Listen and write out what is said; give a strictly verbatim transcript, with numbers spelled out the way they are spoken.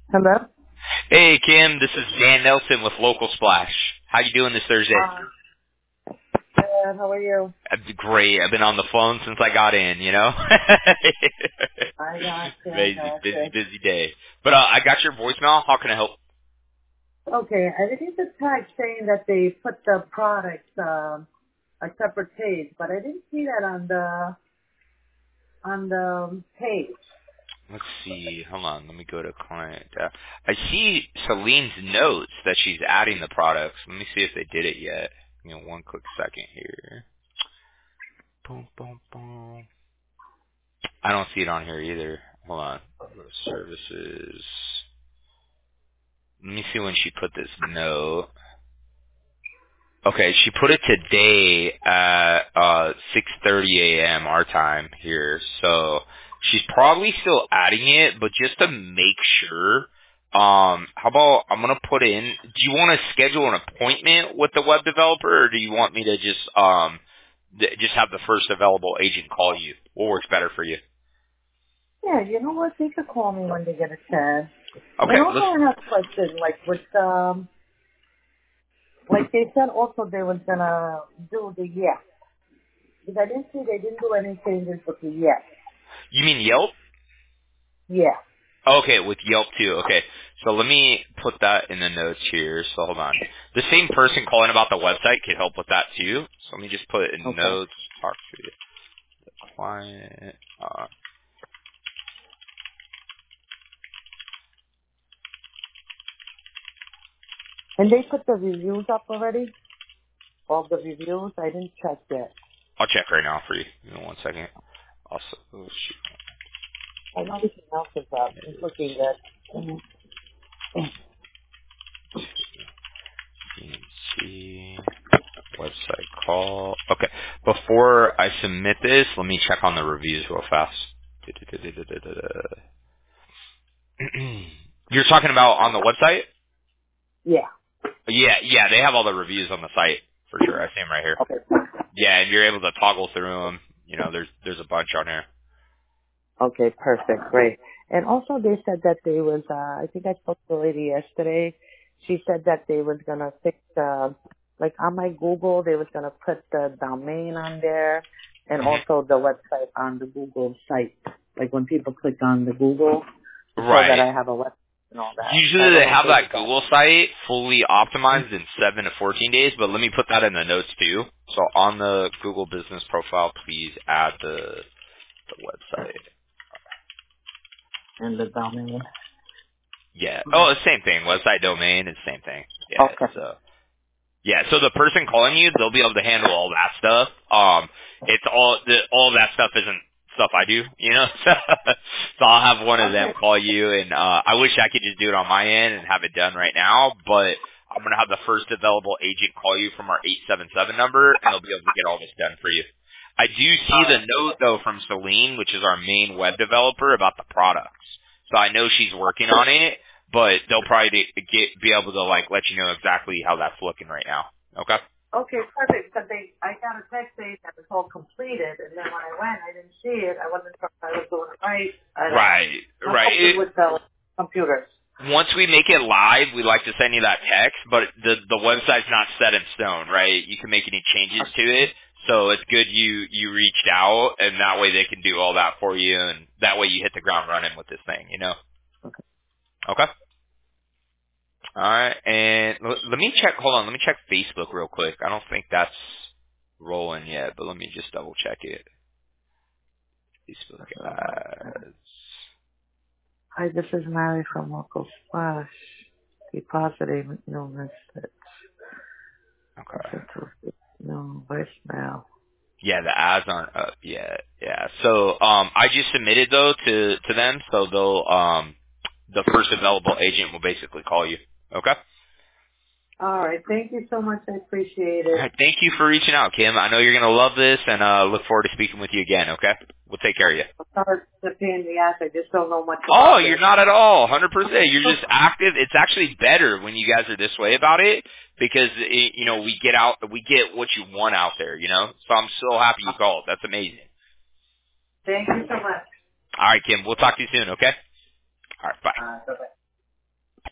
Hello? Hey Kim, this is Dan Nelson with Local Splash. How you doing this Thursday? Uh, good. How are you? Uh, Great. I've been on the phone since I got in, you know? I got you. I Amazing. got Busy, you. busy day. But uh, I got your voicemail. How can I help? Okay, I received a text saying that they put the products um, a separate page, but I didn't see that on the on the page. Let's see. Hold on. Let me go to client. Uh, I see Celine's notes that she's adding the products. Let me see if they did it yet. Give me one quick second here. Boom, boom, boom. I don't see it on here either. Hold on. Go to services. Let me see when she put this note. Okay, she put it today at uh six thirty a.m. our time here. So she's probably still adding it, but just to make sure, um, how about I'm gonna put in. Do you want to schedule an appointment with the web developer, or do you want me to just um th- just have the first available agent call you? What works better for you? Yeah, you know what? They could call me when they get a chance. And Okay, also, let's. I have a question. Like with um, like they said, also they was gonna do the yes. Because I didn't see they didn't do any changes with the yes. You mean Yelp? Yeah. Okay, with Yelp too. Okay, so let me put that in the notes here. So hold on. The same person calling about the website could help with that too. So let me just put it in Okay. notes. Talk to the client. Uh, And they put the reviews up already. All the reviews. I didn't check yet. I'll check right now for you. Give me one second. Also, oh, I know everything else is up. It's looking good. shoot. See website call. Okay, before I submit this, let me check on the reviews real fast. You're talking about on the website? Yeah. Yeah, yeah, they have all the reviews on the site for sure. I see them right here. Okay. Yeah, and you're able to toggle through them. You know, there's there's a bunch on here. Okay, perfect. Great. And also they said that they was, uh, I think I spoke to a lady yesterday. She said that they was going to fix, uh, like on my Google, they was going to put the domain on there and hmm also the website on the Google site. Like when people click on the Google to show that Right. I have a website and all that. So I Usually don't they know if have they did that that. Google site fully optimized in seven to fourteen days, but let me put that in the notes too. So on the Google business profile, please add the the website. And the domain. Yeah. Oh, it's the same thing. Website domain is the same thing. Yeah. Okay. So yeah. So the person calling you, they'll be able to handle all that stuff. Um, it's all the all that stuff isn't stuff I do, you know. So I'll have one of them Okay. call you, and uh, I wish I could just do it on my end and have it done right now, but I'm gonna have the first available agent call you from our eight seven seven number, and they'll be able to get all this done for you. I do see All the right. note though from Celine, which is our main web developer, about the products. So I know she's working on it, but they'll probably be- get be able to like let you know exactly how that's looking right now. Okay. Okay, perfect. Because they, I got a text saying that it's all completed, and then when I went, I didn't see it. I wasn't sure if I was doing it right. I don't know. Right, I'm right. open It, with the computers. once we make it live, we like to send you that text, but the the website's not set in stone, right? You can make any changes to it. So it's good you you reached out, and that way they can do all that for you, and that way you hit the ground running with this thing, you know? Okay. Okay. All right, and l- let me check. Hold on, let me check Facebook real quick. I don't think that's rolling yet, but let me just double check it. Facebook ads. Hi, this is Mary from Local Splash. Depositing no message. Okay. Listen to no voicemail. Yeah, the ads aren't up yet. Yeah. So um I just submitted though to to them, so they'll um the first available agent will basically call you. Okay? All right. Thank you so much. I appreciate All it. right, thank you for reaching out, Kim. I know you're gonna love this and uh look forward to speaking with you again, okay? We'll take care of you. I'm sorry for the pain in the ass. I just don't know much Oh, about you're it. not at all. one hundred percent. You're just active. It's actually better when you guys are this way about it because, it, you know, we get out, we get what you want out there, you know? So I'm so happy you called. That's amazing. Thank you so much. All right, Kim. We'll talk to you soon, okay? All right. Bye. Uh, bye-bye.